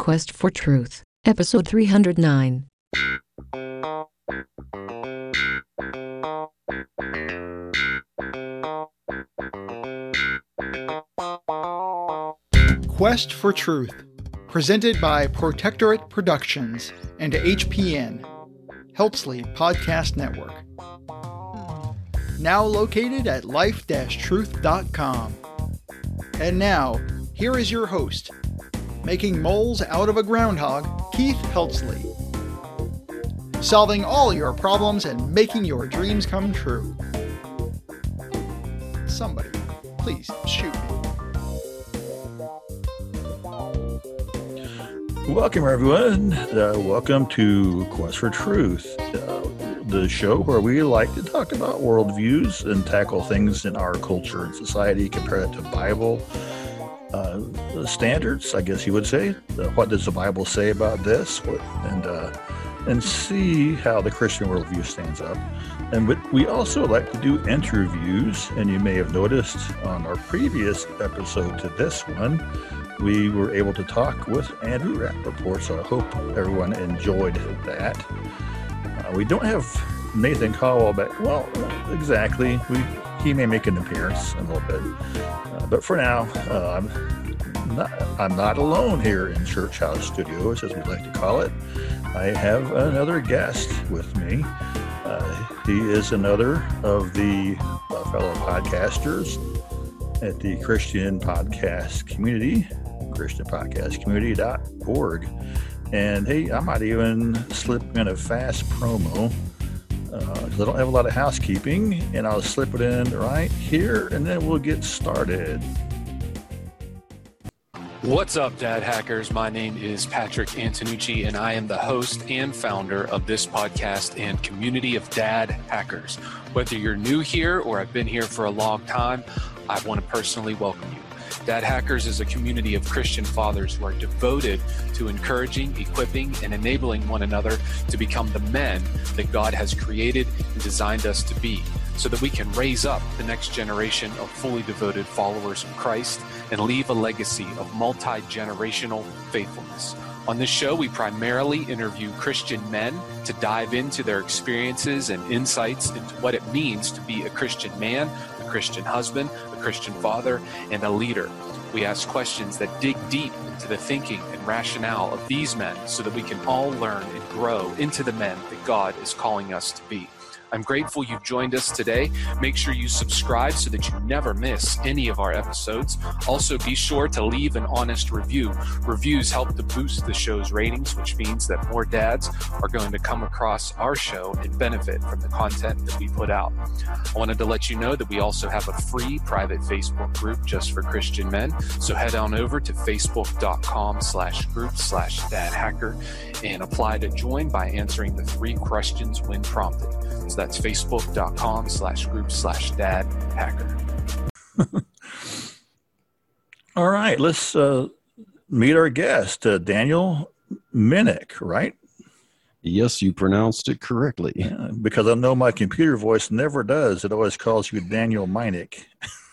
Quest for Truth, Episode 309. Quest for Truth, presented by Protectorate Productions and HPN, Helpsley Podcast Network. Now located at life-truth.com. And now, here is your host, making moles out of a groundhog, Keith Helpsley. Solving all your problems and making your dreams come true. Somebody, please shoot me. Welcome, everyone. Welcome to Quest for Truth, the show where we like to talk about worldviews and tackle things in our culture and society, compare it to Bible standards, I guess you would say. What does the Bible say about this? And see how the Christian worldview stands up. And we also like to do interviews, and you may have noticed on our previous episode to this one, we were able to talk with Andrew Rappaport, so I hope everyone enjoyed that. We don't have Nathan Caldwell back. Well, exactly. He may make an appearance in a little bit. But for now, I'm not alone here in Church House Studios, as we like to call it. I have another guest with me. He is another of the fellow podcasters at the Christian Podcast Community, christianpodcastcommunity.org. And hey, I might even slip in a fast promo because I don't have a lot of housekeeping, and I'll slip it in right here, and then we'll get started. What's up, Dad Hackers? My name is Patrick Antonucci, and I am the host and founder of this podcast and community of Dad Hackers. Whether you're new here or have been here for a long time, I want to personally welcome you. Dad Hackers is a community of Christian fathers who are devoted to encouraging, equipping, and enabling one another to become the men that God has created and designed us to be, so that we can raise up the next generation of fully devoted followers of Christ and leave a legacy of multi-generational faithfulness. On this show, we primarily interview Christian men to dive into their experiences and insights into what it means to be a Christian man, a Christian husband, a Christian father, and a leader. We ask questions that dig deep into the thinking and rationale of these men so that we can all learn and grow into the men that God is calling us to be. I'm grateful you've joined us today. Make sure you subscribe so that you never miss any of our episodes. Also, be sure to leave an honest review. Reviews help to boost the show's ratings, which means that more dads are going to come across our show and benefit from the content that we put out. I wanted to let you know that we also have a free private Facebook group just for Christian men. So head on over to facebook.com/group/dadhacker and apply to join by answering the 3 questions when prompted. So that's facebook.com/group/dadhacker. All right, let's meet our guest, Daniel Minnick, right? Yes, you pronounced it correctly. Yeah, because I know my computer voice never does. It always calls you Daniel Minnick.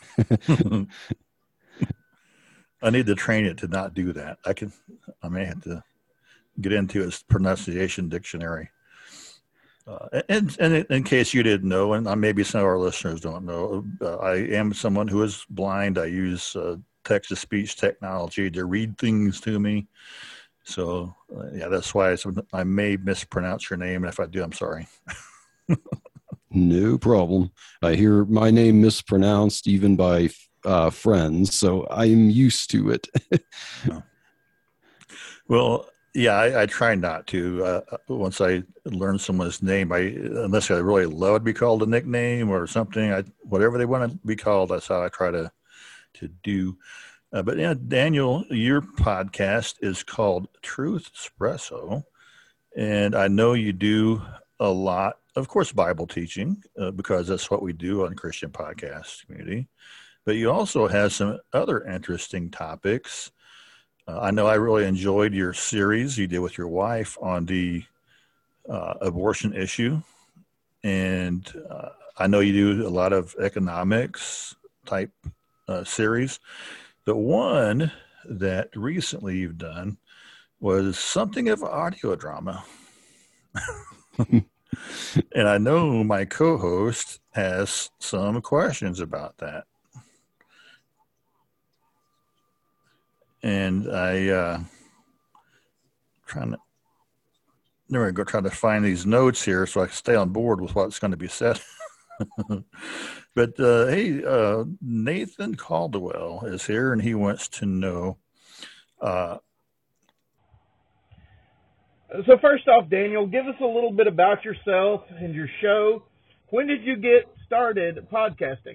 I need to train it to not do that. I may have to get into its pronunciation dictionary. And in case you didn't know, and maybe some of our listeners don't know, I am someone who is blind. I use text-to-speech technology to read things to me. So, yeah, that's why I may mispronounce your name. And if I do, I'm sorry. No problem. I hear my name mispronounced even by friends, so I'm used to it. Well, yeah, I try not to. Once I learn someone's name, unless I really love to be called a nickname or something, whatever they want to be called, that's how I try to do. But yeah, Daniel, your podcast is called Truth Espresso, and I know you do a lot, of course, Bible teaching, because that's what we do on Christian Podcast Community. But you also have some other interesting topics. I know I really enjoyed your series you did with your wife on the abortion issue. And I know you do a lot of economics type series. But one that recently you've done was something of audio drama. And I know my co-host has some questions about that. And trying to find these notes here so I can stay on board with what's going to be said. But hey, Nathan Caldwell is here, and he wants to know. So first off, Daniel, give us a little bit about yourself and your show. When did you get started podcasting?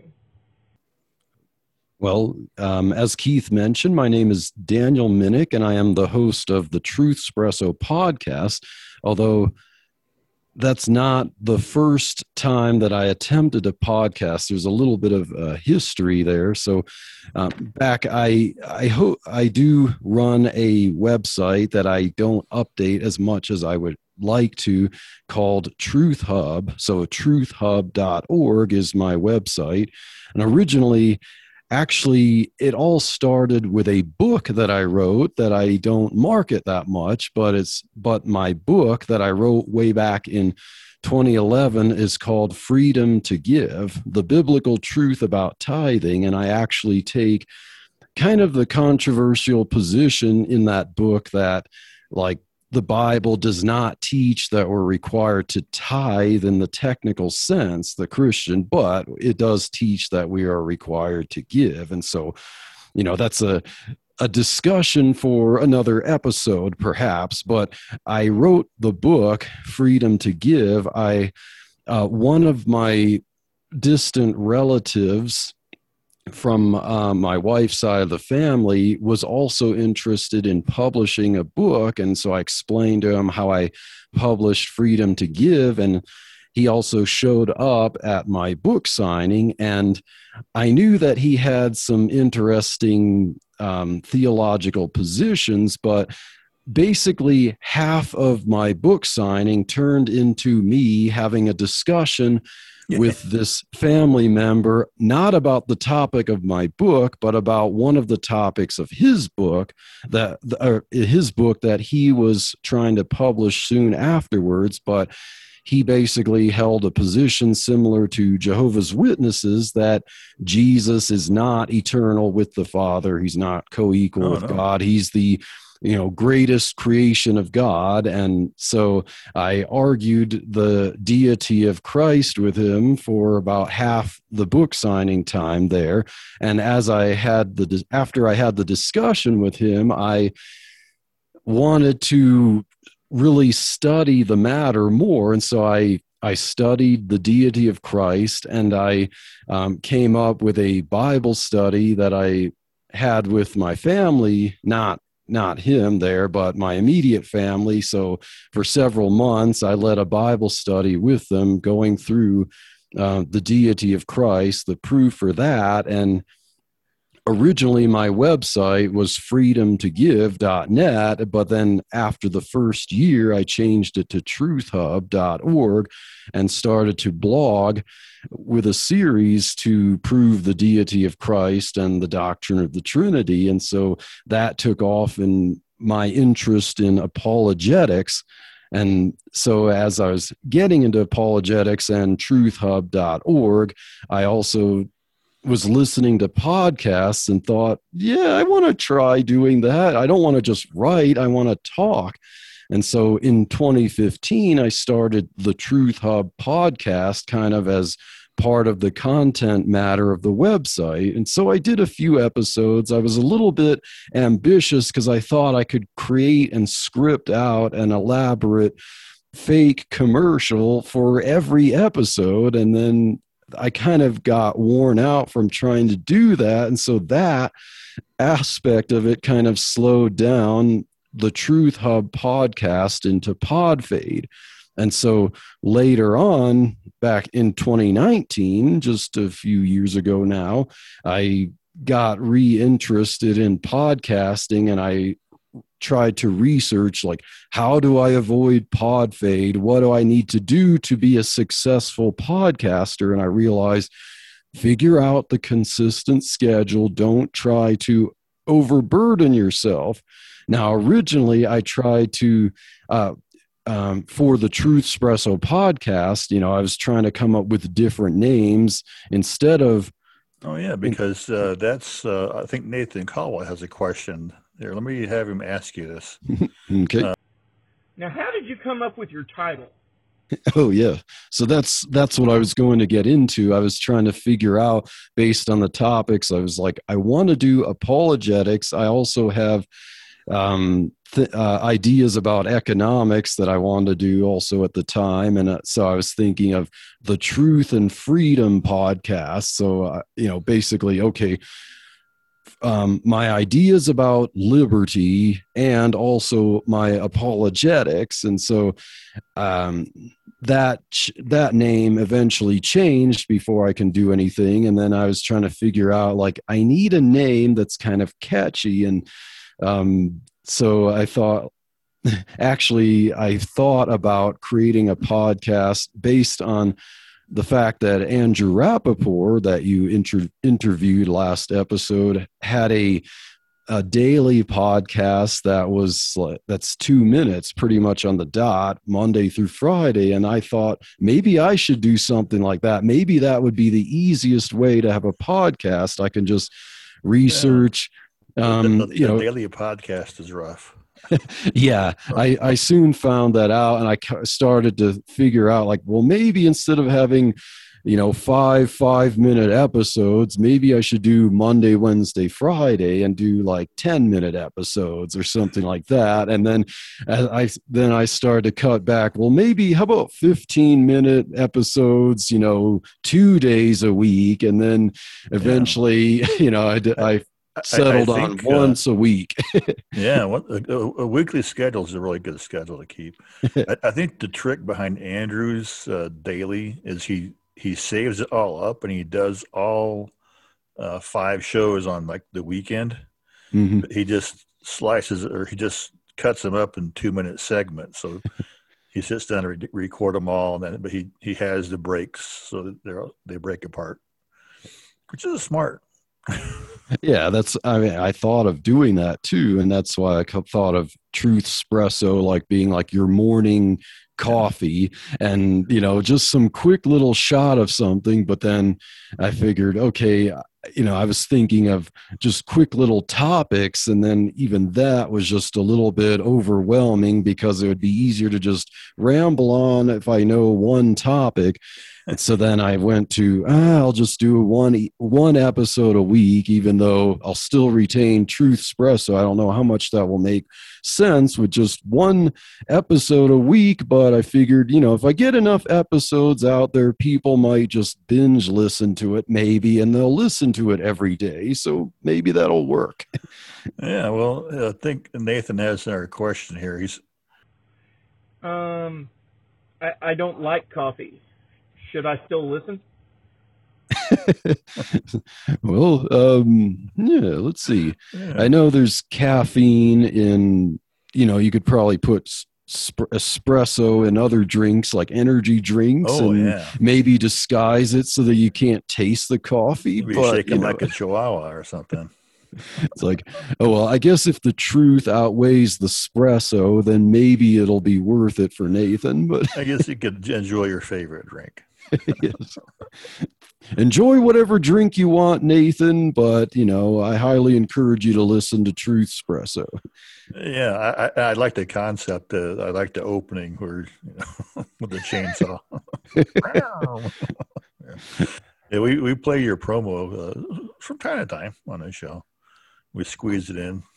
Well, as Keith mentioned, my name is Daniel Minnick, and I am the host of the Truth Espresso podcast, although that's not the first time that I attempted a podcast. There's a little bit of history there. So back, I do run a website that I don't update as much as I would like to, called Truth Hub. So truthhub.org is my website. And originally, actually, it all started with a book that I wrote that I don't market that much, but my book that I wrote way back in 2011 is called Freedom to Give, the biblical truth about tithing. And I actually take kind of the controversial position in that book that, like, the Bible does not teach that we're required to tithe in the technical sense, the Christian, but it does teach that we are required to give. And so, that's a discussion for another episode, perhaps, but I wrote the book, Freedom to Give. One of my distant relatives from my wife's side of the family was also interested in publishing a book. And so I explained to him how I published Freedom to Give. And he also showed up at my book signing. And I knew that he had some interesting theological positions, but basically half of my book signing turned into me having a discussion with this family member, not about the topic of my book, but about one of the topics of his book that he was trying to publish soon afterwards. But he basically held a position similar to Jehovah's Witnesses that Jesus is not eternal with the Father. He's not co-equal with God. He's the greatest creation of God. And so I argued the deity of Christ with him for about half the book signing time there. And after I had the discussion with him, I wanted to really study the matter more. And so I studied the deity of Christ, and I came up with a Bible study that I had with my family, not him there, but my immediate family. So for several months, I led a Bible study with them, going through the deity of Christ, the proof for that. And originally my website was freedomtogive.net, but then after the first year, I changed it to truthhub.org and started to blog with a series to prove the deity of Christ and the doctrine of the Trinity. And so that took off in my interest in apologetics. And so as I was getting into apologetics and truthhub.org, I also was listening to podcasts and thought, I want to try doing that. I don't want to just write, I want to talk. And so in 2015, I started the Truth Hub podcast kind of as part of the content matter of the website. And so I did a few episodes. I was a little bit ambitious because I thought I could create and script out an elaborate fake commercial for every episode. And then I kind of got worn out from trying to do that. And so that aspect of it kind of slowed down the Truth Hub podcast into Podfade. And so later on, back in 2019, just a few years ago now, I got reinterested in podcasting, and I tried to research, like, how do I avoid pod fade? What do I need to do to be a successful podcaster? And I realized, figure out the consistent schedule. Don't try to overburden yourself. Now, originally, I tried to, for the Truth Espresso podcast, I was trying to come up with different names instead of. Oh, yeah, because that's, I think Nathan Caldwell has a question there. Let me have him ask you this. Okay. Now, how did you come up with your title? Oh yeah. So that's what I was going to get into. I was trying to figure out based on the topics. I was like, I want to do apologetics. I also have ideas about economics that I wanted to do also at the time. And so I was thinking of the Truth and Freedom podcast. So, basically, okay, my ideas about liberty and also my apologetics. And so that name eventually changed before I can do anything. And then I was trying to figure out, like, I need a name that's kind of catchy. And so I thought, I thought about creating a podcast based on the fact that Andrew Rappaport, that you interviewed last episode, had a daily podcast that's 2 minutes pretty much on the dot, Monday through Friday. And I thought maybe I should do something like that. Maybe that would be the easiest way to have a podcast. I can just research. The daily podcast is rough. Yeah, I soon found that out, and I started to figure out, like, well, maybe instead of having, 5-minute episodes, maybe I should do Monday, Wednesday, Friday, and do like 10-minute episodes or something like that. And then I started to cut back. Well, maybe how about 15-minute episodes? 2 days a week, and then eventually, I settled on once a week. Yeah, a weekly schedule is a really good schedule to keep. I think the trick behind Andrew's daily is he saves it all up and he does all 5 shows on like the weekend. Mm-hmm. He just slices it, or he just cuts them up in 2-minute segments. So he sits down and record them all, but he has the breaks so that they break apart, which is smart. Yeah, I thought of doing that too. And that's why I thought of Truth Espresso, like being like your morning coffee and, just some quick little shot of something. But then I figured, okay, I was thinking of just quick little topics. And then even that was just a little bit overwhelming because it would be easier to just ramble on if I know one topic. And so then I went to, I'll just do one episode a week, even though I'll still retain Truth Espresso. I don't know how much that will make sense with just one episode a week, but I figured, if I get enough episodes out there, people might just binge listen to it maybe, and they'll listen to it every day. So maybe that'll work. Yeah, well, I think Nathan has another question here. I don't like coffee. Should I still listen? Well, yeah, let's see. Yeah. I know there's caffeine in, you could probably put espresso in other drinks like energy drinks maybe disguise it so that you can't taste the coffee. Maybe shake it like a chihuahua or something. It's like, oh, well, I guess if the truth outweighs the espresso, then maybe it'll be worth it for Nathan. But I guess you could enjoy your favorite drink. Yes. Enjoy whatever drink you want, Nathan, but I highly encourage you to listen to Truth Espresso. Yeah, I like the concept. I like the opening where with the chainsaw. Yeah, we play your promo from time to time on the show. We squeeze it in.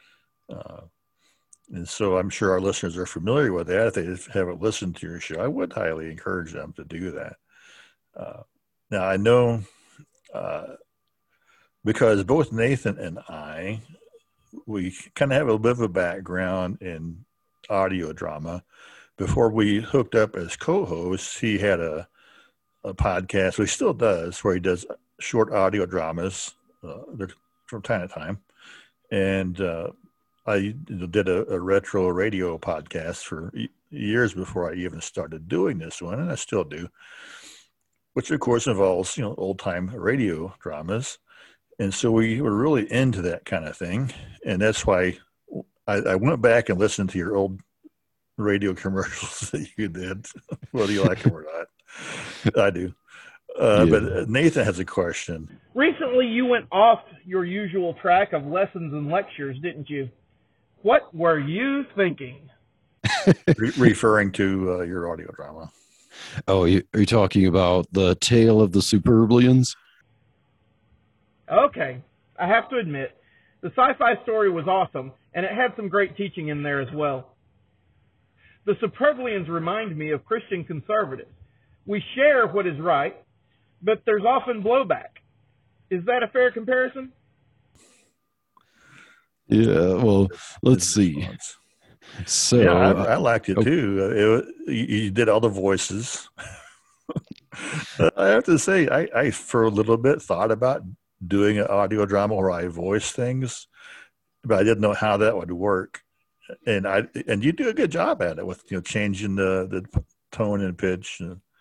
And so I'm sure our listeners are familiar with that. If they haven't listened to your show, I would highly encourage them to do that. Now, I know because both Nathan and I, we kind of have a bit of a background in audio drama. Before we hooked up as co-hosts, he had a podcast, which he still does, where he does short audio dramas from time to time. And I did a retro radio podcast for years before I even started doing this one, and I still do, which of course involves, old time radio dramas. And so we were really into that kind of thing. And that's why I went back and listened to your old radio commercials that you did, whether you like them or not. I do. But Nathan has a question. Recently, you went off your usual track of lessons and lectures, didn't you? What were you thinking? Referring to your audio drama. Oh, are you talking about the Tale of the Superblians? Okay. I have to admit, the sci-fi story was awesome, and it had some great teaching in there as well. The Superblians remind me of Christian conservatives. We share what is right, but there's often blowback. Is that a fair comparison? Yeah, well, let's see. So yeah, I liked it too. You did all the voices. I have to say, I for a little bit thought about doing an audio drama where I voice things, but I didn't know how that would work. And you do a good job at it with changing the tone and pitch.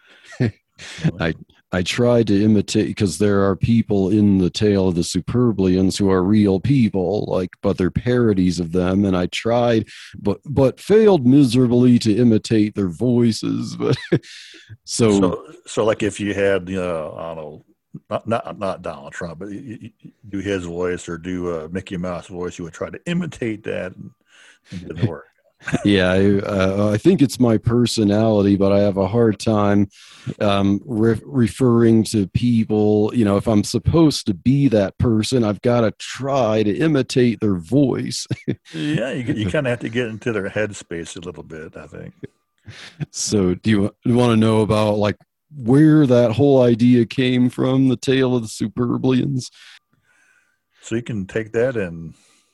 I tried to imitate, because there are people in the Tale of the Superblians who are real people, but they're parodies of them, and I tried, but failed miserably to imitate their voices. But so like if you had I don't know, not Donald Trump, but you do his voice or do a Mickey Mouse voice, you would try to imitate that, and it didn't work. Yeah, I think it's my personality, but I have a hard time referring to people. If I'm supposed to be that person, I've got to try to imitate their voice. Yeah, you kind of have to get into their headspace a little bit, I think. So do you want to know about where that whole idea came from, the Tale of the Superblians? So you can take that and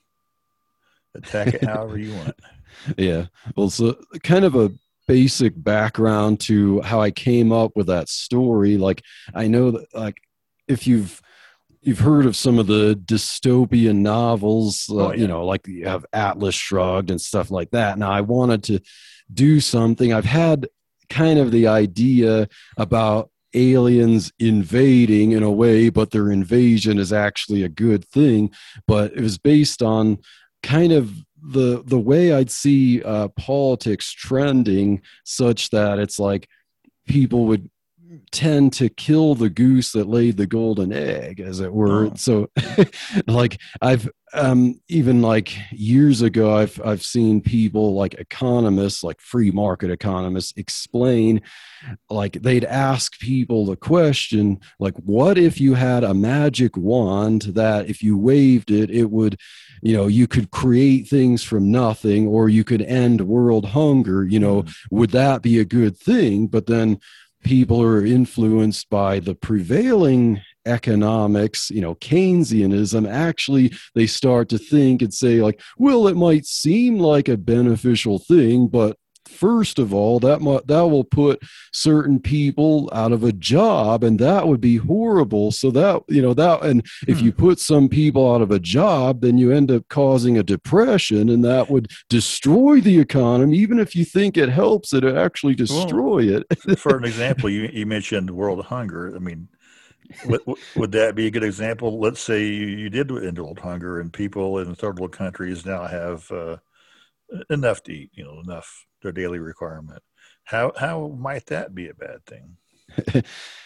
attack it however you want. Yeah. Well, so kind of a basic background to how I came up with that story. I know that if you've heard of some of the dystopian novels, you have Atlas Shrugged and stuff like that. Now I wanted to do something. I've had kind of the idea about aliens invading in a way, but their invasion is actually a good thing. But it was based on kind of the way I'd see politics trending, such that it's people would tend to kill the goose that laid the golden egg, as it were. Oh. So I've even years ago, I've seen people economists, free market economists, explain, they'd ask people the question, what if you had a magic wand that if you waved it, it would, you could create things from nothing, or you could end world hunger, would that be a good thing? But then people are influenced by the prevailing economics, Keynesianism. Actually, they start to think and say well, it might seem like a beneficial thing, but first of all, that will put certain people out of a job, and that would be horrible. So and if you put some people out of a job, then you end up causing a depression, and that would destroy the economy. Even if you think it helps it, actually destroy it. For an example, you mentioned world hunger. I mean, would that be a good example? Let's say you did end world hunger, and people in third world countries now have enough to eat, enough their daily requirement. How might that be a bad thing?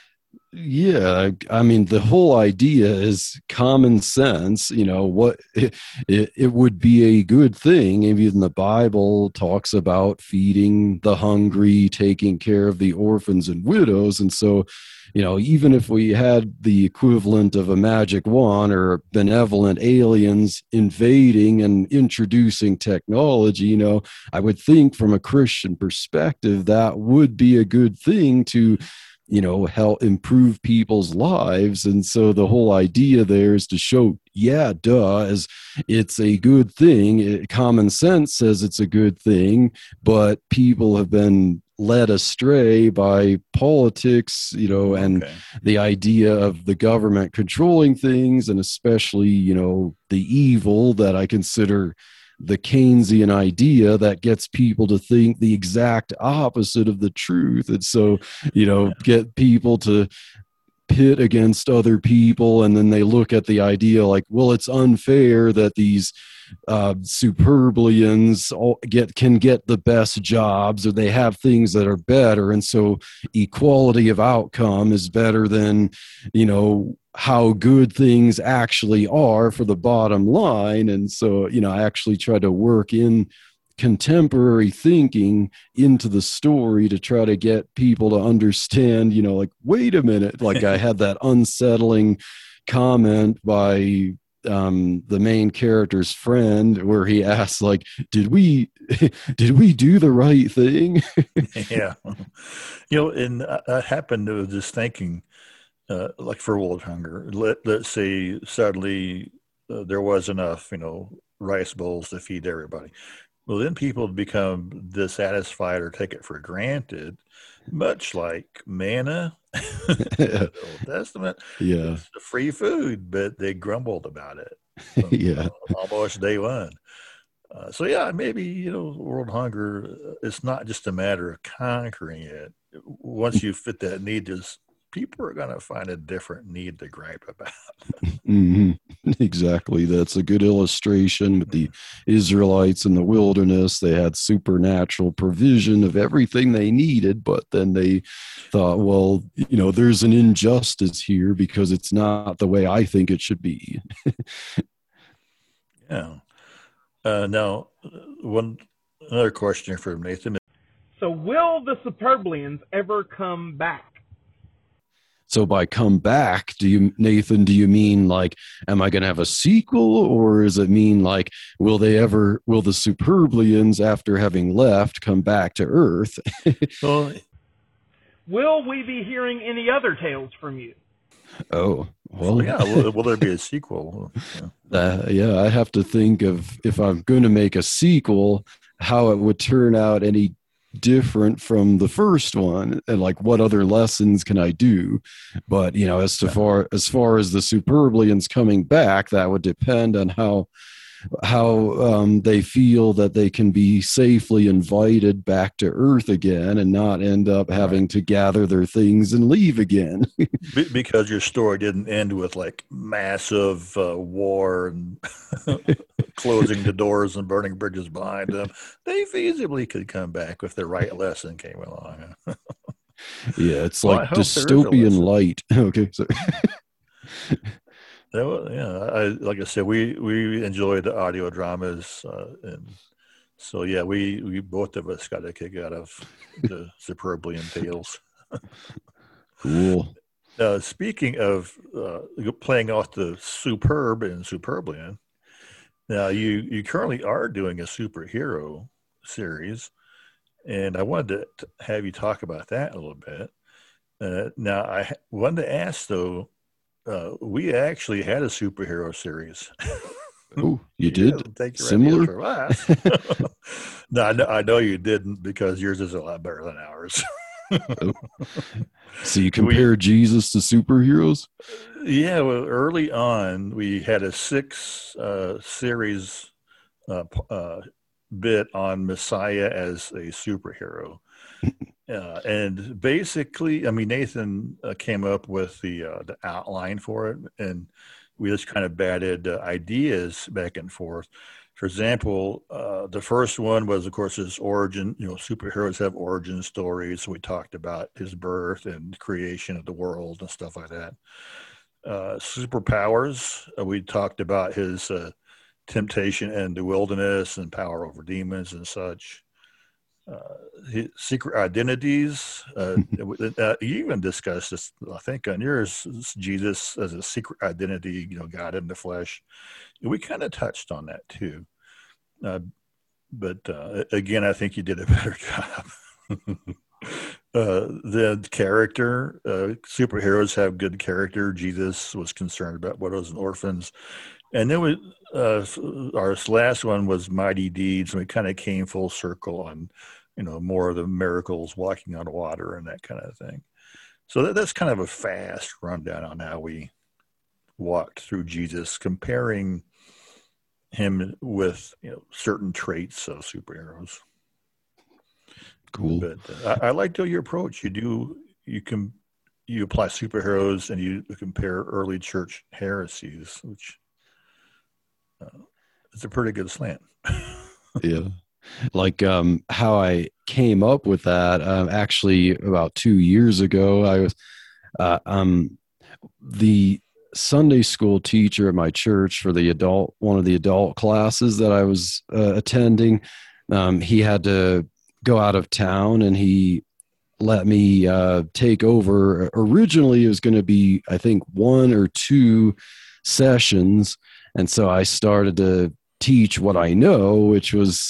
Yeah, I mean, the whole idea is common sense. What it would be a good thing. Even the Bible talks about feeding the hungry, taking care of the orphans and widows. And so, even if we had the equivalent of a magic wand or benevolent aliens invading and introducing technology, I would think from a Christian perspective, that would be a good thing to help improve people's lives. And so the whole idea there is to show, as it's a good thing. Common sense says it's a good thing, but people have been led astray by politics, and the idea of the government controlling things, and especially, the evil that I consider the Keynesian idea that gets people to think the exact opposite of the truth. And so, get people to pit against other people, and then they look at the idea like, well, it's unfair that these superblians can get the best jobs, or they have things that are better, and so equality of outcome is better than, you know, how good things actually are for the bottom line. And so, you know, I actually try to work in contemporary thinking into the story to try to get people to understand, you know, like, wait a minute, like I had that unsettling comment by the main character's friend where he asks, like, did we do the right thing? Yeah. You know, and I happened to just thinking, like for world hunger, let's say suddenly there was enough, you know, rice bowls to feed everybody. Well, then people become dissatisfied or take it for granted, much like manna in the Old Testament. Yeah. It's free food, but they grumbled about it from, Yeah. almost day one. So yeah, maybe, you know, world hunger, it's not just a matter of conquering it. Once you fit that need, people are going to find a different need to gripe about. Mm-hmm. Exactly. That's a good illustration with the Israelites in the wilderness. They had supernatural provision of everything they needed, but then they thought, well, you know, there's an injustice here because it's not the way I think it should be. Yeah. Now, another question for Nathan. So will the Superblians ever come back? So by come back, Nathan, do you mean like, am I going to have a sequel, or does it mean like, will the Superblians, after having left, come back to Earth? Well, will we be hearing any other tales from you? Oh, well, yeah. Will there be a sequel? Yeah, I have to think of, if I'm going to make a sequel, how it would turn out any different from the first one, and like what other lessons can I do. But you know, as far as the Superblians coming back, that would depend on how they feel that they can be safely invited back to Earth again and not end up having to gather their things and leave again. Because your story didn't end with like massive war and closing the doors and burning bridges behind them. They feasibly could come back if the right lesson came along. Yeah, it's like dystopian light. Okay, so yeah, like I said, we enjoy the audio dramas, and so yeah, we both of us got a kick out of the Superblian tales. Cool. Speaking of playing off the superb and Superblian, now you currently are doing a superhero series, and I wanted to have you talk about that a little bit. Now I wanted to ask though. We actually had a superhero series. Oh, you did? Take your Similar? For last. No, I know you didn't, because yours is a lot better than ours. Oh. So you compare Jesus to superheroes? Yeah, well, early on, we had a 6 series bit on Messiah as a superhero. And basically, I mean, Nathan came up with the outline for it, and we just kind of batted ideas back and forth. For example, the first one was, of course, his origin. You know, superheroes have origin stories. So we talked about his birth and creation of the world and stuff like that. Superpowers, we talked about his temptation in the wilderness and power over demons and such. His secret identities. You even discussed this, I think, on yours, Jesus as a secret identity, you know, God in the flesh. We kind of touched on that too. But again, I think you did a better job. The character, superheroes have good character. Jesus was concerned about widows and orphans. And then our last one was mighty deeds, and we kind of came full circle on, you know, more of the miracles, walking on water and that kind of thing. So that's kind of a fast rundown on how we walked through Jesus, comparing him with, you know, certain traits of superheroes. Cool. But I liked your approach. You you apply superheroes and you compare early church heresies, which is a pretty good slant. Yeah. Like how I came up with that, actually about 2 years ago, I was the Sunday school teacher at my church for one of the adult classes that I was attending. He had to go out of town, and he let me take over. Originally, it was going to be, I think, 1 or 2 sessions. And so I started to teach what I know, which was,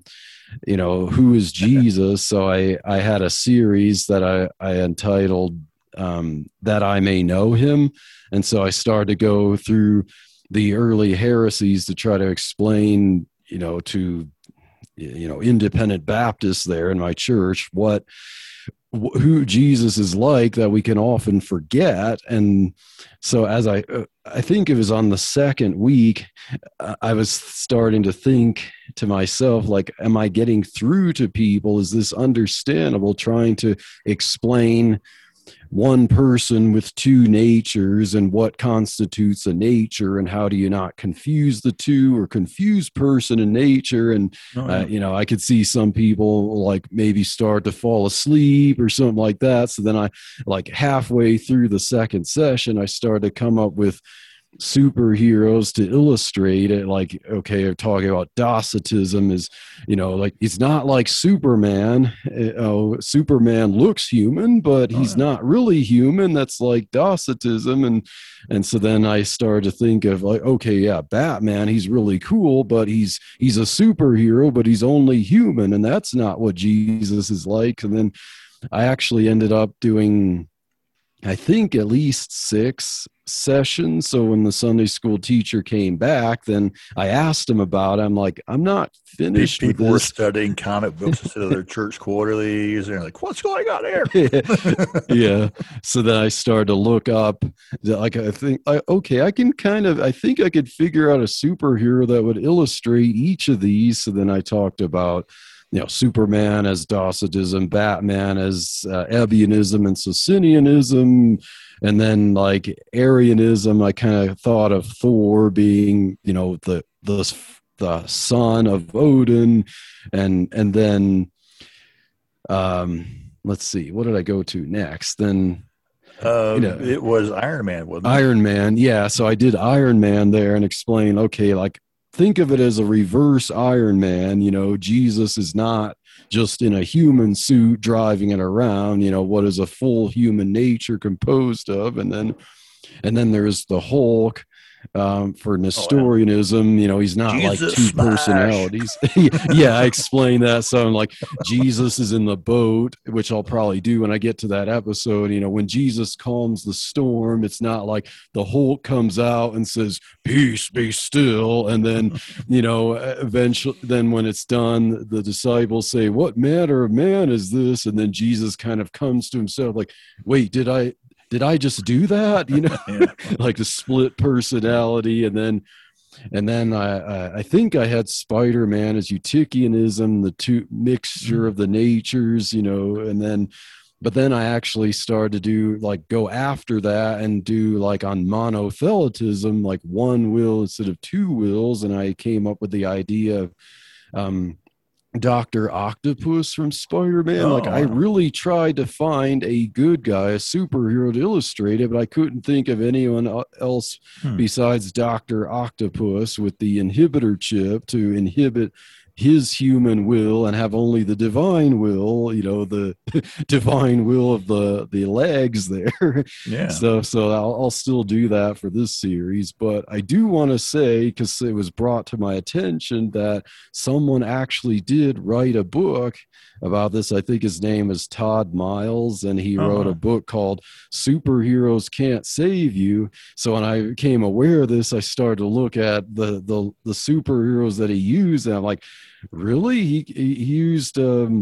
who is Jesus? So I had a series that I entitled That I May Know Him. And so I started to go through the early heresies to try to explain, to independent Baptists there in my church who Jesus is like, that we can often forget. And so as I think it was on the second week, I was starting to think to myself, like, am I getting through to people? Is this understandable, trying to explain one person with 2 natures and what constitutes a nature, and how do you not confuse the two, or confuse person and nature? And I could see some people like maybe start to fall asleep or something like that. So then I, like, halfway through the second session, I started to come up with superheroes to illustrate it. Like, okay, I'm talking about Docetism is, like, it's not like Superman. Superman looks human, but he's not really human. That's like Docetism. And so then I started to think of, like, okay, yeah, Batman, he's really cool, but he's a superhero, but he's only human, and that's not what Jesus is like. And then I actually ended up doing, I think, at least 6 sessions. So when the Sunday school teacher came back, then I asked him about it. I'm like, I'm not finished with this. People were studying comic books instead of their church quarterlies. They're like, what's going on here? Yeah. So then I started to look up, like, I think I think I could figure out a superhero that would illustrate each of these. So then I talked about, Superman as Docetism, Batman as Ebionism and Socinianism, and then, like, Arianism. I kind of thought of Thor being, the son of Odin, and then let's see, what did I go to next? Then it was Iron Man, wasn't it? Iron Man, yeah. So I did Iron Man there and explained, okay, like, think of it as a reverse Iron Man. Jesus is not just in a human suit driving it around. What is a full human nature composed of? And then there's the Hulk. For Nestorianism, he's not Jesus like 2 smash. Personalities. Yeah, I explained that. So I'm like, Jesus is in the boat, which I'll probably do when I get to that episode. When Jesus calms the storm, it's not like the Hulk comes out and says, "Peace, be still," and then, eventually, then when it's done, the disciples say, "What manner of man is this?" And then Jesus kind of comes to himself, like, "Wait, did I just do that?" Like the split personality. And then I think I had Spider-Man as Eutychianism, the 2 mixture of the natures, but then I actually started to do, like, go after that and do, like, on monothelitism, like 1 will instead of 2 wills. And I came up with the idea of Dr. Octopus from Spider-Man. Like, I really tried to find a good guy, a superhero to illustrate it, but I couldn't think of anyone else besides Dr. Octopus with the inhibitor chip to inhibit his human will and have only the divine will, the divine will of the legs there. Yeah. So I'll still do that for this series. But I do want to say, because it was brought to my attention, that someone actually did write a book about this. I think his name is Todd Miles, and he wrote a book called Superheroes Can't Save You. So when I became aware of this, I started to look at the superheroes that he used, and I'm like, really? He used the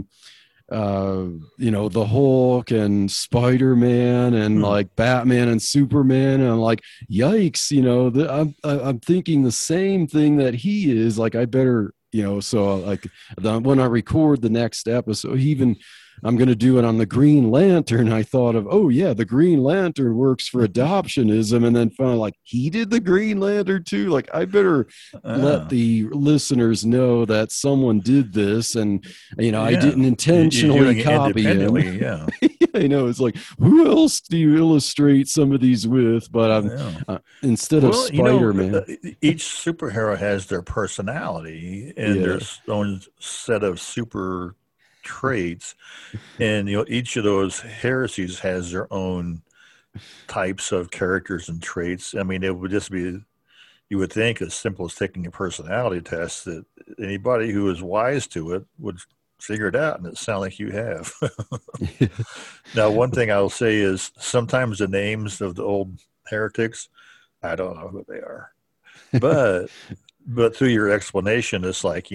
Hulk and Spider-Man and like Batman and Superman, and I'm like, yikes, I'm thinking the same thing that he is. Like, I better, so like when I record the next episode, he even I'm going to do it on the Green Lantern. I thought of, oh yeah, the Green Lantern works for adoptionism. And then found like he did the Green Lantern too. Like I better let the listeners know that someone did this. And, I didn't intentionally copy him. Yeah. I know. It's like, who else do you illustrate some of these with? But instead of Spider-Man. Each superhero has their personality and their own set of super traits, and each of those heresies has their own types of characters and traits. I mean, it would just be, you would think, as simple as taking a personality test, that anybody who is wise to it would figure it out, and it sounds like you have. Now, one thing I'll say is sometimes the names of the old heretics, I don't know who they are, but through your explanation, it's like,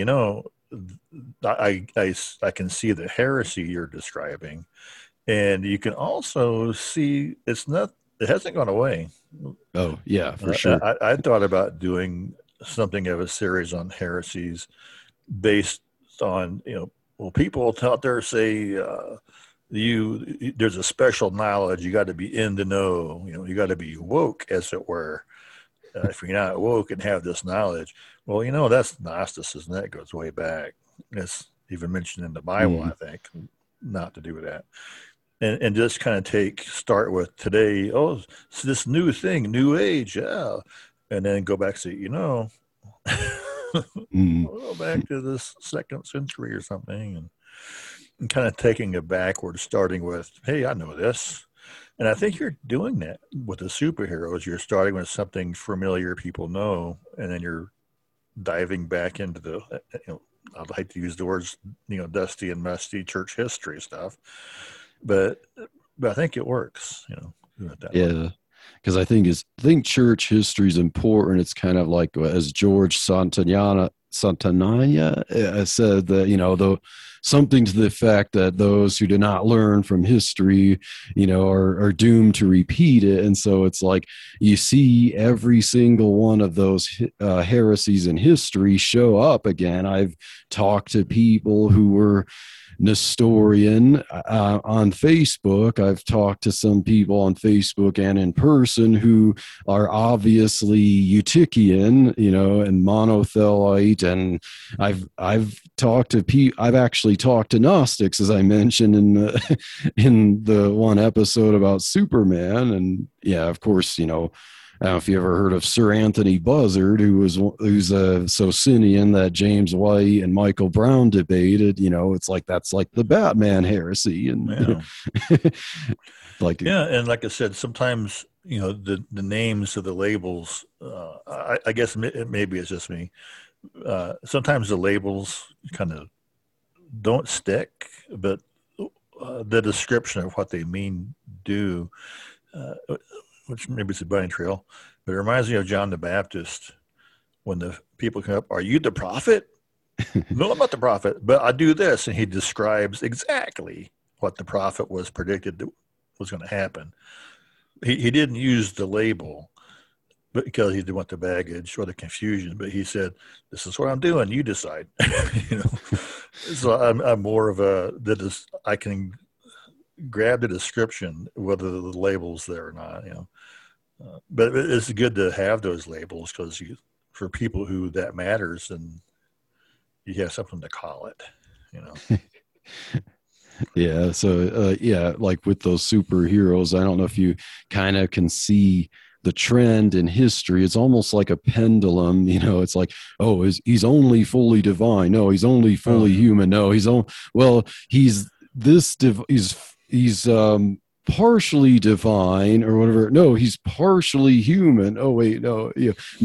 I can see the heresy you're describing, and you can also see it hasn't gone away. Oh yeah, for sure. I thought about doing something of a series on heresies based on, people out there say, there's a special knowledge, you got to be in the know, you got to be woke, as it were. If you're not woke and have this knowledge, well, that's Gnosticism. That goes way back. It's even mentioned in the Bible, I think, not to do with that. And just kind of start with today. Oh, it's this new thing, new age, yeah. And then go back to, we'll go back to this 2nd century or something, and kind of taking it backwards, starting with, hey, I know this. And I think you're doing that with the superheroes. You're starting with something familiar people know, and then you're diving back into the, I'd like to use the words, dusty and musty church history stuff. But I think it works, doing it that way. Because I think church history is important. It's kind of like, as George Santayana said, that, something to the effect that those who do not learn from history, are doomed to repeat it. And so it's like you see every single one of those heresies in history show up again. I've talked to people who were Nestorian on Facebook. I've talked to some people on Facebook and in person who are obviously Eutychian, and monothelite. And I've talked to I've actually talked to Gnostics, as I mentioned in the one episode about Superman. And yeah, of course, I don't know if you ever heard of Sir Anthony Buzzard, who's a Socinian that James White and Michael Brown debated. It's like that's like the Batman heresy, and and like I said, sometimes the names of the labels. I guess maybe it's just me. Sometimes the labels kind of don't stick, but the description of what they mean do. Which maybe it's a bunny trail, but it reminds me of John the Baptist when the people come up, are you the prophet? No, I'm not the prophet, but I do this. And he describes exactly what the prophet was predicted was going to happen. He didn't use the label because he didn't want the baggage or the confusion, but he said, this is what I'm doing. You decide. So I'm more of I can grab the description, whether the label's there or not, but it's good to have those labels because for people who that matters, and you have something to call it, Yeah. So, like with those superheroes, I don't know if you kind of can see the trend in history. It's almost like a pendulum, it's like, oh, he's only fully divine. No, he's only fully human. No, he's partially divine or whatever. No, he's partially human. Oh wait, no,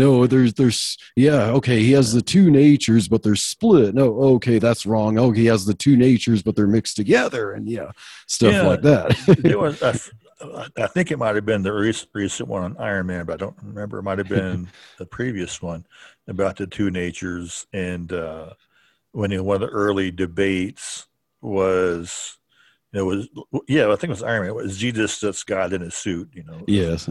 okay, he has the two natures, but they're split. No, okay, that's wrong. Oh, he has the two natures, but they're mixed together, and stuff like that. I think it might have been the recent one on Iron Man, but I don't remember. It might have been the previous one about the two natures, and when one of the early debates was. I think it was Iron Man. It was Jesus that's God in a suit, Yes.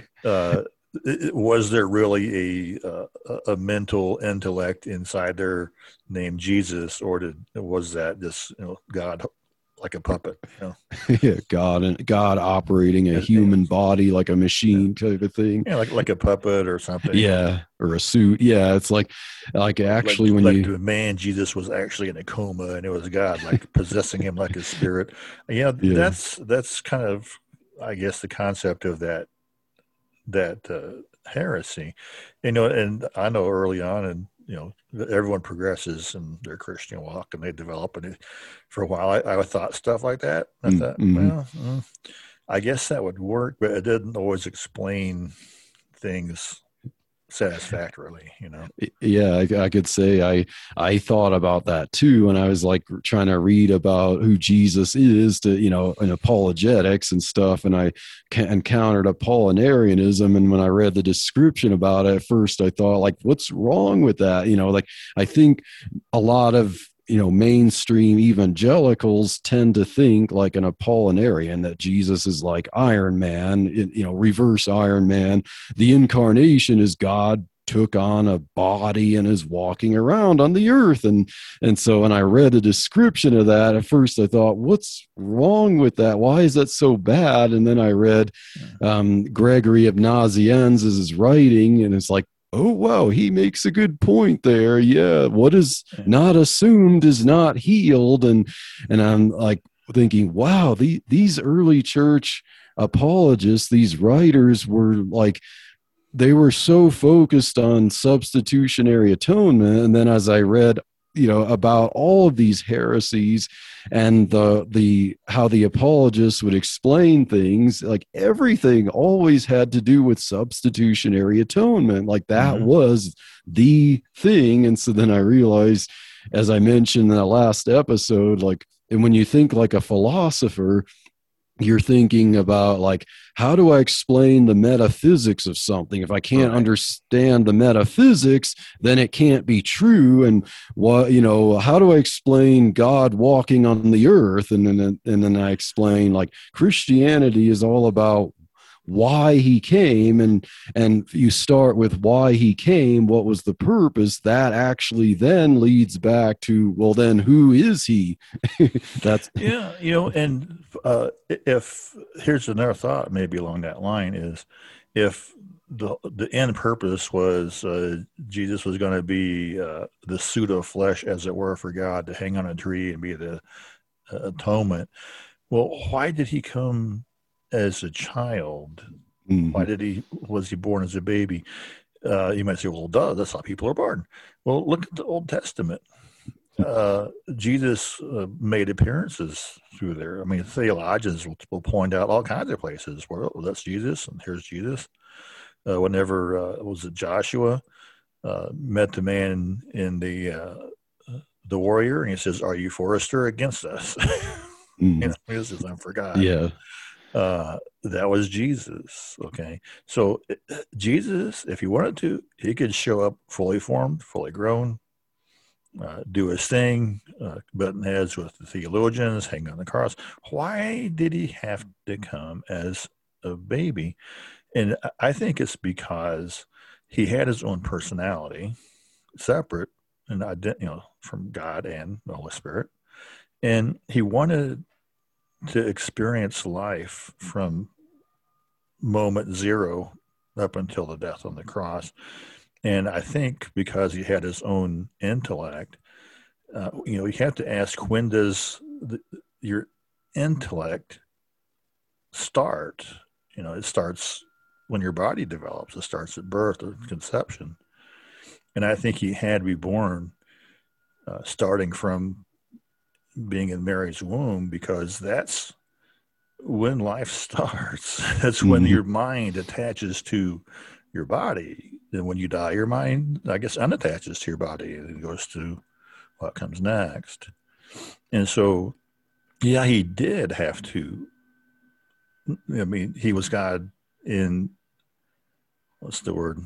Was there really a mental intellect inside there named Jesus, or was that just God like a puppet, you know. Yeah, God operating a human body like a machine type of thing. Yeah, like a puppet or something. Yeah, or a suit. Yeah, it's like actually when like the man Jesus was actually in a coma and it was God like possessing him like a spirit. Yeah, that's kind of, I guess, the concept of that heresy, you know. And I know early on, and you know, everyone progresses in their Christian walk and they develop. And for a while, I thought stuff like that. I thought, well, I guess that would work, but it didn't always explain things satisfactorily, you know. Yeah, I could say I thought about that too, and I was like trying to read about who Jesus is to, you know, in apologetics and stuff, and I encountered Apollinarianism, and when I read the description about it at first, I thought, like, what's wrong with that? You know, like, I think a lot of, you know, mainstream evangelicals tend to think like an Apollinarian, that Jesus is like Iron Man, you know, reverse Iron Man. The incarnation is God took on a body and is walking around on the earth. And so when I read a description of that, at first I thought, what's wrong with that? Why is that so bad? And then I read Gregory of Nazianzus' writing, and it's like, oh, wow, he makes a good point there. Yeah, what is not assumed is not healed. And I'm like thinking, wow, these early church apologists, these writers were like, they were so focused on substitutionary atonement. And then as I read, you know, about all of these heresies and the how the apologists would explain things, like everything always had to do with substitutionary atonement. Like that was the thing. And so then I realized, as I mentioned in the last episode, like, and when you think like a philosopher, you're thinking about, like, how do I explain the metaphysics of something? If I can't understand the metaphysics, then it can't be true. And what, you know, how do I explain God walking on the earth? And then I explain, like, Christianity is all about why he came, and you start with why he came, what was the purpose, that actually then leads back to, well, then who is he? That's you know. And if here's another thought maybe along that line, is if the end purpose was Jesus was going to be the suit of flesh, as it were, for God to hang on a tree and be the atonement, well, why did he come as a child? Why was he born as a baby? You might say, well, duh, that's how people are born. Well, look at the Old Testament. Jesus made appearances through there. I mean, theologians will point out all kinds of places where, oh, that's Jesus, and here's Jesus. Whenever was it Joshua met the man in the warrior, and he says, "Are you for us or against us?" You know, he says, "I'm for God." Yeah. That was Jesus. Okay. So Jesus, if he wanted to, he could show up fully formed, fully grown, do his thing, button heads with the theologians, hang on the cross. Why did he have to come as a baby? And I think it's because he had his own personality, separate and from God and the Holy Spirit. And he wanted to experience life from moment zero up until the death on the cross. And I think because he had his own intellect, you have to ask, when does your intellect start? You know, it starts when your body develops. It starts at birth or conception. And I think he had to be born starting from being in Mary's womb, because that's when life starts. That's when your mind attaches to your body. And when you die, your mind, I guess, unattaches to your body and goes to what comes next. And so, yeah, he did have to. I mean, he was God in, what's the word?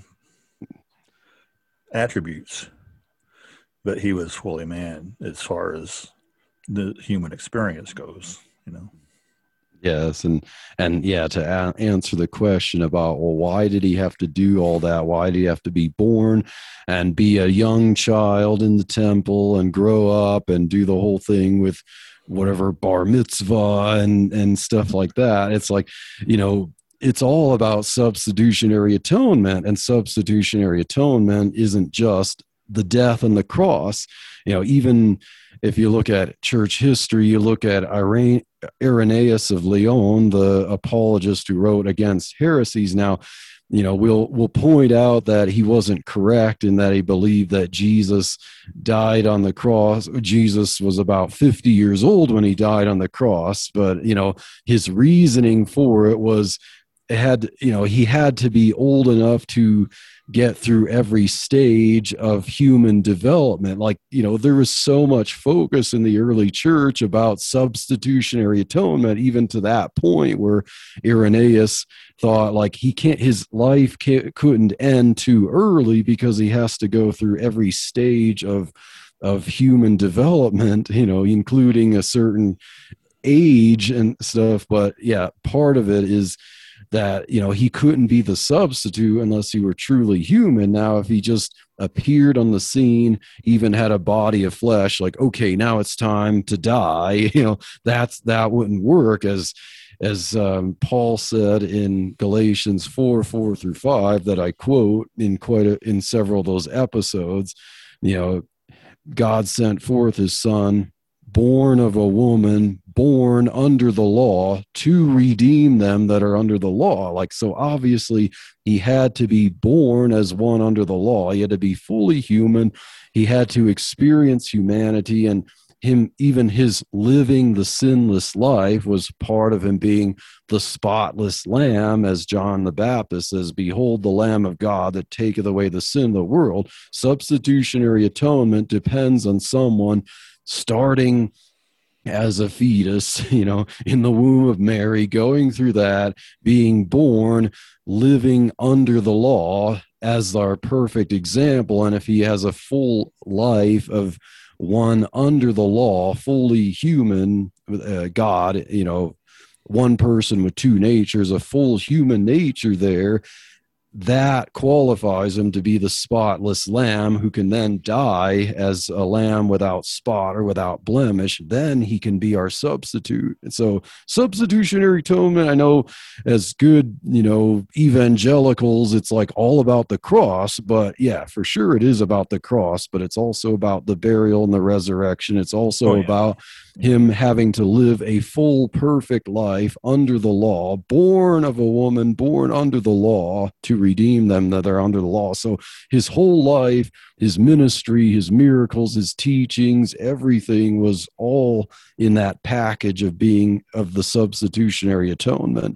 Attributes. But he was fully man as far as the human experience goes, you know. Yes, and yeah, to answer the question about, well, why did he have to do all that? Why did he have to be born and be a young child in the temple and grow up and do the whole thing with whatever bar mitzvah and stuff like that. It's like, it's all about substitutionary atonement, and substitutionary atonement isn't just the death on the cross. Even if you look at church history, you look at Irenaeus of Lyon, the apologist who wrote against heresies. Now, we'll point out that he wasn't correct in that he believed that Jesus died on the cross. Jesus was about 50 years old when he died on the cross, but his reasoning for it was he had to be old enough to get through every stage of human development. Like, there was so much focus in the early church about substitutionary atonement, even to that point where Irenaeus thought like his life couldn't end too early because he has to go through every stage of human development, including a certain age and stuff. But yeah, part of it is that, he couldn't be the substitute unless he were truly human. Now, if he just appeared on the scene, even had a body of flesh, like, okay, now it's time to die, that wouldn't work. As Paul said in Galatians 4:4-5, that I quote in several of those episodes, God sent forth his son, born of a woman, born under the law, to redeem them that are under the law. Like, so obviously he had to be born as one under the law. He had to be fully human. He had to experience humanity, and even his living the sinless life was part of him being the spotless lamb, as John the Baptist says, "Behold the Lamb of God that taketh away the sin of the world." Substitutionary atonement depends on someone starting as a fetus, in the womb of Mary, going through that, being born, living under the law as our perfect example. And if he has a full life of one under the law, fully human, God, one person with two natures, a full human nature there, that qualifies him to be the spotless lamb who can then die as a lamb without spot or without blemish. Then he can be our substitute. And so substitutionary atonement, I know as good, evangelicals, it's like all about the cross, but yeah, for sure it is about the cross, but it's also about the burial and the resurrection. It's also about him having to live a full, perfect life under the law, born of a woman, born under the law, to redeem them that are under the law. So his whole life, his ministry, his miracles, his teachings, everything was all in that package of being of the substitutionary atonement.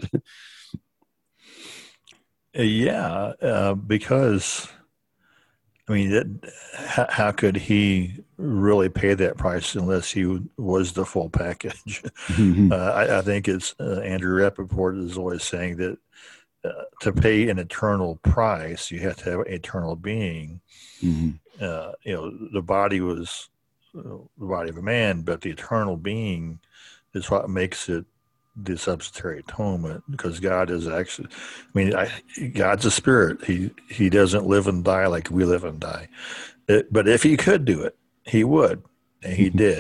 Because how could he really pay that price unless he was the full package? Mm-hmm. I think it's Andrew Rappaport is always saying that to pay an eternal price, you have to have an eternal being. Mm-hmm. The body was the body of a man, but the eternal being is what makes it the substitutionary atonement, because God is actually, God's a spirit. He doesn't live and die like we live and die. But if he could do it, he would, and he did.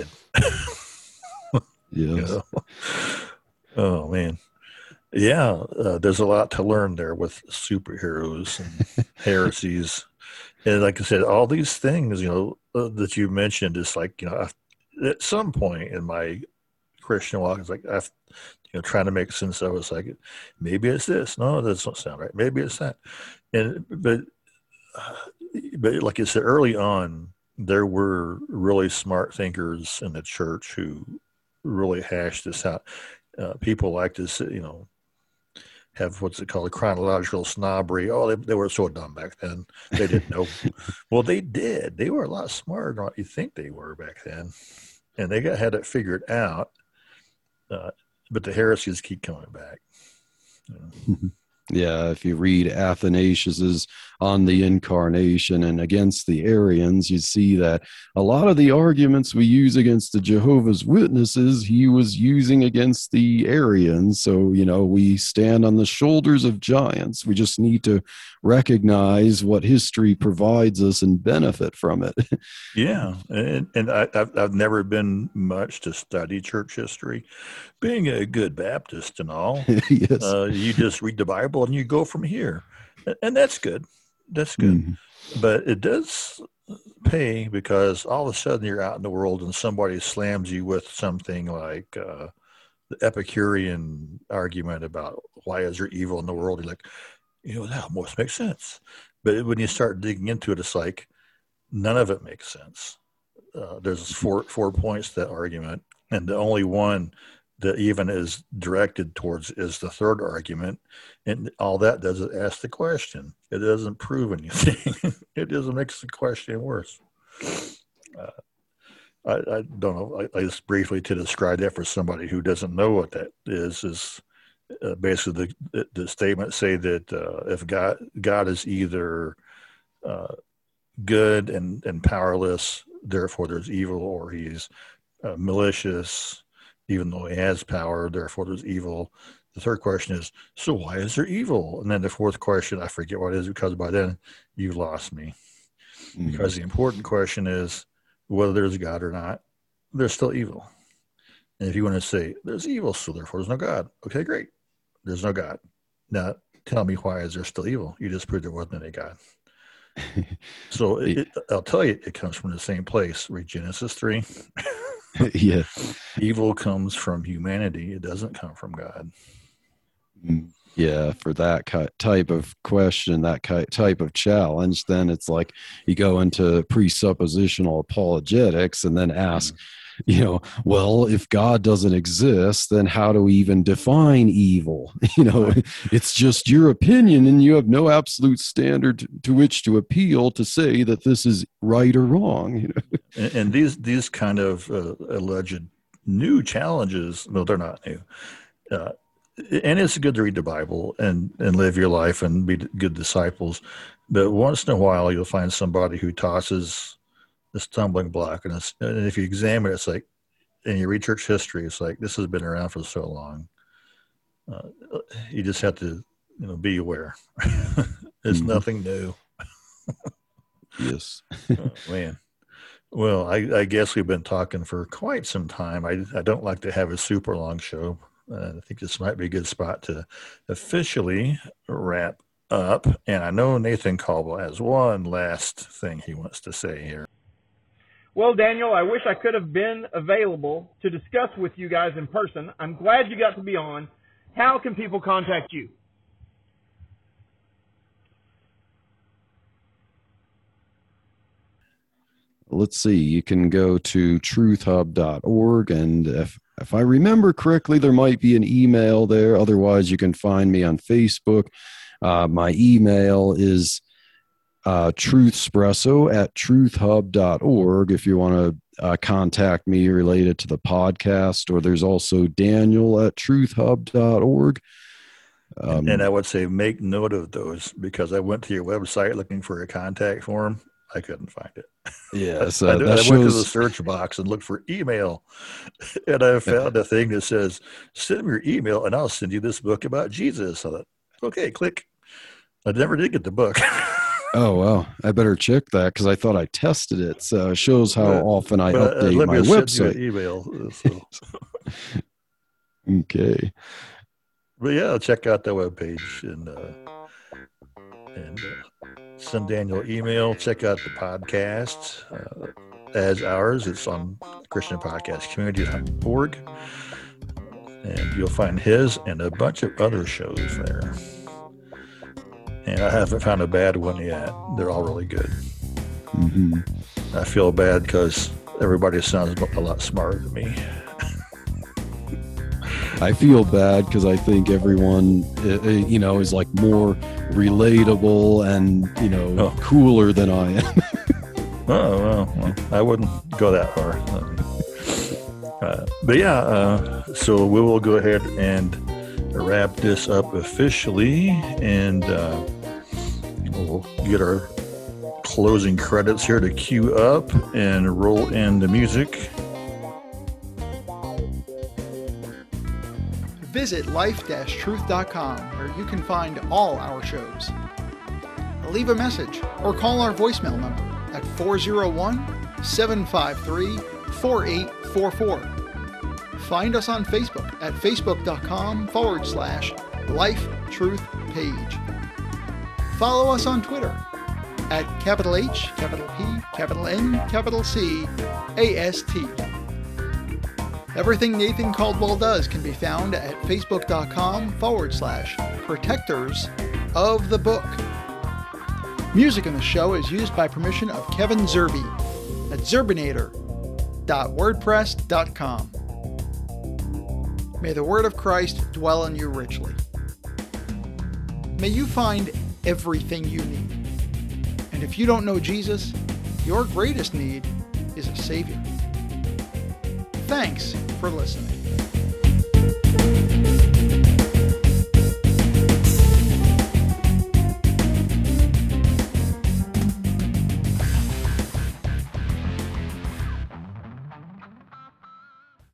Yes. Oh man. Yeah, there's a lot to learn there with superheroes and heresies. And like I said, all these things, that you mentioned, is like, at some point in my Christian walk, it's like, trying to make sense of it. It's like, maybe it's this. No, that doesn't sound right. Maybe it's that. But like I said, early on, there were really smart thinkers in the church who really hashed this out. People like to, have what's it called, a chronological snobbery. Oh, they were so dumb back then. They didn't know. Well, they did. They were a lot smarter than what you think they were back then. And they had it figured out. But the heresies keep coming back. Yeah, if you read Athanasius's on the incarnation and against the Arians, you see that a lot of the arguments we use against the Jehovah's Witnesses, he was using against the Arians. So, we stand on the shoulders of giants. We just need to recognize what history provides us and benefit from it. Yeah. And I've never been much to study church history, being a good Baptist and all. Yes. You just read the Bible and you go from here. And that's good. That's good. Mm-hmm. But it does pay, because all of a sudden you're out in the world and somebody slams you with something like the Epicurean argument about why is there evil in the world. You're like, that almost makes sense. But when you start digging into it, it's like none of it makes sense. There's four points to that argument, and the only one that even is directed towards is the third argument. And all that does is ask the question. It doesn't prove anything. It just makes the question worse. I don't know. I just briefly, to describe that for somebody who doesn't know what that is basically the statement say that if God is either good and powerless, therefore there's evil, or he's malicious, even though he has power, therefore there's evil. The third question is, so why is there evil? And then the fourth question, I forget what it is, because by then you lost me. Mm-hmm. Because the important question is whether there's God or not, there's still evil. And if you want to say there's evil, so therefore there's no God. Okay, great. There's no God. Now tell me, why is there still evil? You just proved there wasn't any God. So I'll tell you, it comes from the same place. Read Genesis 3. Yeah. Evil comes from humanity. It doesn't come from God. Yeah, for that type of question, that type of challenge, then it's like you go into presuppositional apologetics and then ask, well, if God doesn't exist, then how do we even define evil? It's just your opinion, and you have no absolute standard to which to appeal to say that this is right or wrong. And these kind of alleged new challenges, no, they're not new. And it's good to read the Bible and live your life and be good disciples. But once in a while, you'll find somebody who tosses the stumbling block. And if you examine it, it's like, and you read church history, it's like, this has been around for so long. You just have to, be aware. It's nothing new. Yes. Oh, man. Well, I guess we've been talking for quite some time. I don't like to have a super long show. I think this might be a good spot to officially wrap up. And I know Nathan Caldwell has one last thing he wants to say here. Well, Daniel, I wish I could have been available to discuss with you guys in person. I'm glad you got to be on. How can people contact you? Let's see. You can go to truthhub.org, and if I remember correctly, there might be an email there. Otherwise, you can find me on Facebook. My email is truthspresso@truthhub.org if you want to contact me related to the podcast, or there's also Daniel@truthhub.org. And I would say make note of those, because I went to your website looking for a contact form. I couldn't find it. Yes, I went to the search box and looked for email, and I found a thing that says, send me your email and I'll send you this book about Jesus. I thought, okay, click. I never did get the book. Oh, well, I better check that, because I thought I tested it. So it shows how often I update my website. Send you an email. So. Okay. But yeah, check out the webpage and send Daniel email. Check out the podcast as ours. It's on ChristianPodcastCommunity.org. And you'll find his and a bunch of other shows there. And I haven't found a bad one yet. They're all really good. Mm-hmm. I feel bad because everybody sounds a lot smarter than me. I feel bad because I think everyone, is like more relatable and, cooler than I am. Well, I wouldn't go that far. But yeah, so we will go ahead and wrap this up officially. And we'll get our closing credits here to cue up and roll in the music. Visit life-truth.com where you can find all our shows. Leave a message or call our voicemail number at 401-753-4844. Find us on Facebook at facebook.com/LifeTruthPage. Follow us on Twitter at H, P, N, C, AST. Everything Nathan Caldwell does can be found at facebook.com/protectors of the book. Music in the show is used by permission of Kevin Zerby at zerbinator.wordpress.com. May the word of Christ dwell in you richly. May you find everything you need. And if you don't know Jesus, your greatest need is a Savior. Thanks for listening.